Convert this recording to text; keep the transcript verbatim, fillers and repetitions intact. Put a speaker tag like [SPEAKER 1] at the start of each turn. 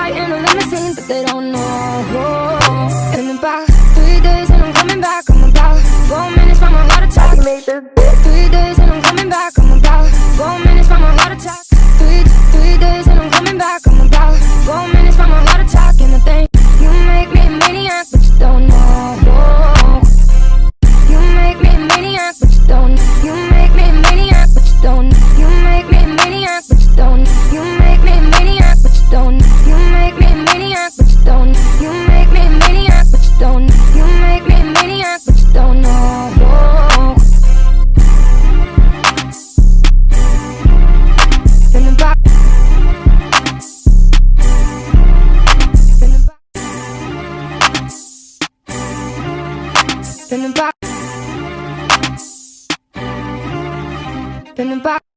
[SPEAKER 1] fly in a limousine, but they don't know. In about three days and I'm coming back. I'm about four minutes from a heart attack. Three days and I'm coming back. I'm about four minutes from a heart attack. Three, three days and I'm coming back. I'm about four minutes from a heart attack. And I think you make me a maniac, but you don't know. You make me a maniac, but you don't. You make me a maniac, but you don't. You make me a maniac, but you don't. You make me a maniac, but you don't. You make me a maniac, but you don't. You make me a maniac, but you don't. You make me a maniac, but you don't know. In the back, in the back, in the back, in the back.